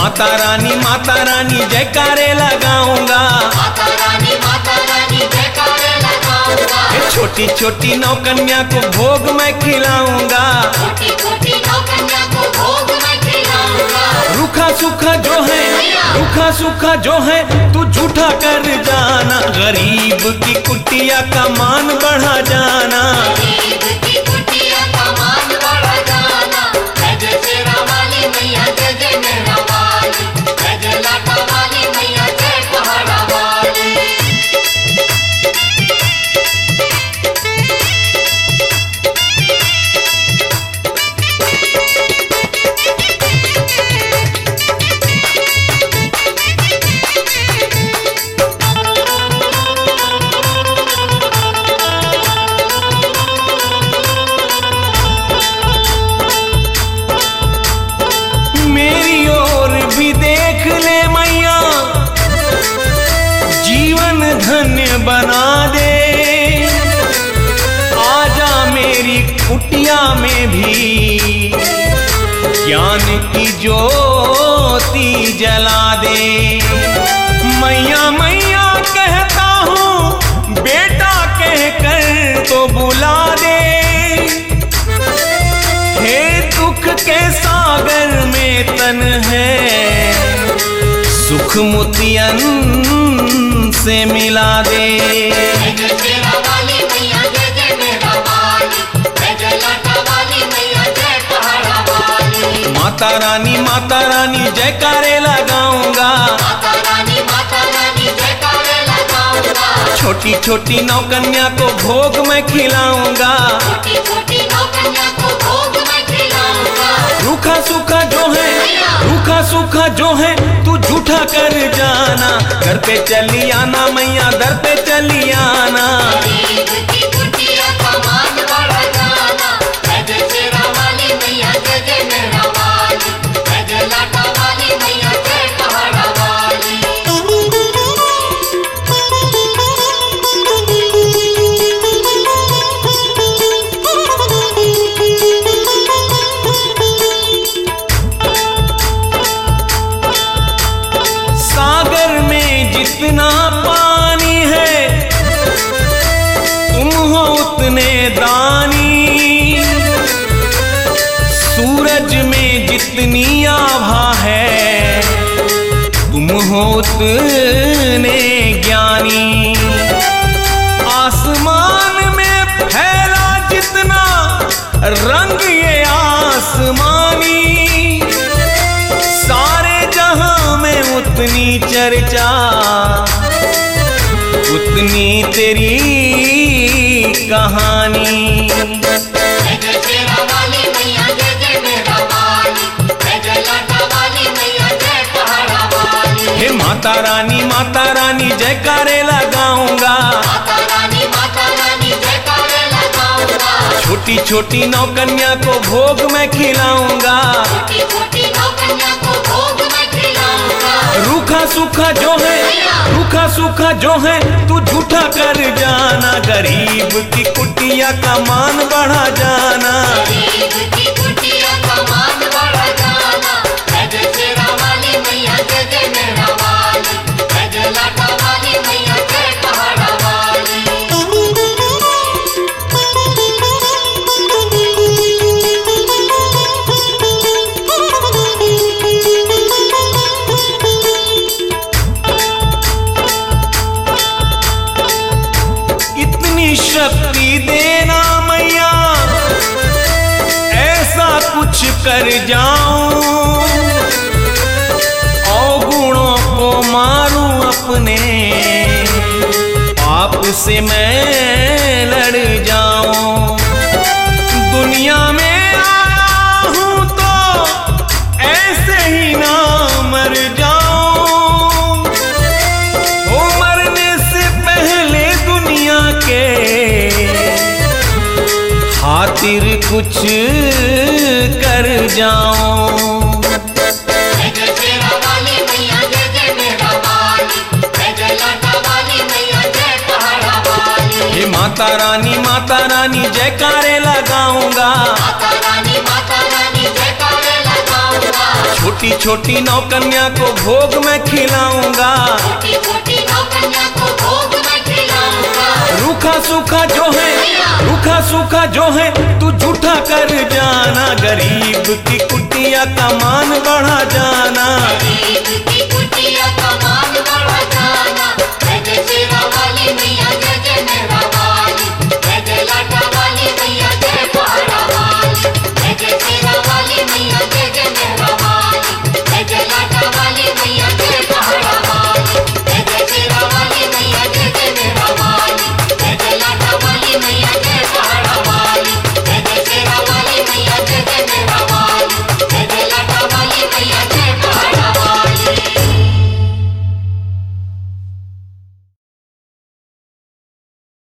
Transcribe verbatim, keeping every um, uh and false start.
माता रानी माता रानी जयकारे लगाऊंगा, माता रानी माता रानी जयकारे लगाऊंगा। छोटी छोटी नौकन्या को भोग मैं खिलाऊंगा, छोटी छोटी नौकन्या को भोग मैं खिलाऊंगा। रूखा सूखा जो है रूखा सूखा जो है तू झूठा कर जाना, गरीब की कुटिया का मान बढ़ा जाना, गरीब की कुटिया का मान बढ़ा जाना। जय जय शेरा वाली मैया जय जय मेरा वाली, जय जय लाटा वाली मैया जय पहाड़ा वाली। मेरी ओर भी देख ले मैया, जीवन धन्य बना दे, आजा मेरी कुटिया में भी ज्ञान की ज्योति जला दे। मैया मैया कहता हूँ बेटा कहकर तो बुला दे, हे दुख के सागर में तन है, सुख मोतियन से मिला दे। जय जय शेरा वाली मैया जय जय मेरा वाली, जय जय लाटा वाली मैया जय पहाड़ा वाली। माता रानी माता रानी जयकारे लगाऊंगा, माता रानी माता रानी जयकारे लगाऊंगा। छोटी छोटी नौकन्या को भोग मैं खिलाऊंगा, छोटी छोटी नौकन्या को भोग मैं खिलाऊंगा। रूखा सूखा जो है रूखा सूखा जो है तू झूठा कर जाना, घर पे चली आना मैया दर पे चली आना, गरीब की कुटिया का मान बढ़ा जाना। जय जय शेरा वाली मैया जय जय मेरा वाली, जय जय लाटा वाली मैया जय पहाड़ा वाली। सागर में जितना पानी है तुम हो उतने दानी, सूरज में जितनी आभा है तुम हो उतने ज्ञानी, आसमान में फैला जितना रंग ये आसमानी, सारे जहां में उतनी चर्चा उतनी तेरी कहानी। जय जय शेरा वाली मैया जय जय मेरा वाली, जय जय लाटा वाली मैया जय पहाड़ा वाली। हे माता रानी माता रानी जयकारे लगाऊंगा, माता रानी माता रानी जयकारे लगाऊंगा। छोटी छोटी नौकन्या को भोग मैं खिलाऊंगा, छोटी छोटी नौकन्या को भोग मैं खिलाऊंगा। रूखा सूखा जो है रूखा सूखा जो है तू झूठा कर जाना, गरीब की कुटिया का मान बढ़ा जाना, गरीब की कुटिया का मान बढ़ा जाना। जय जय शेरा वाली मैया जय जय मेरा वाली, जय जय लाटा वाली मैया जय पहाड़ा वाली। इतनी शक्ति देना मैया ऐसा कुछ कर जाऊं, अवगुणों को मारूं अपने आप से मैं लड़ जाऊं, दुनिया में आया हूं तो ऐसे ही ना मर जाऊं, ओ मरने से पहले दुनिया के खातिर कुछ कर जाऊं। जय जय शेरा वाली मैया जय जय मेरा वाली, जय जय लाटा वाली मैया जय पहाड़ा वाली। हे माता रानी माता रानी जयकारे लगाऊंगा, माता रानी माता रानी जयकारे लगाऊंगा। खिलाऊंगा, छोटी छोटी नौकन्या को भोग मैं खिलाऊंगा, छोटी छोटी नौकन्या को भोग मैं खिलाऊंगा। रूखा सूखा जो है, रूखा सूखा जो है तू झूठा कर जाना, गरीब की कुटिया का मान बढ़ा जाना।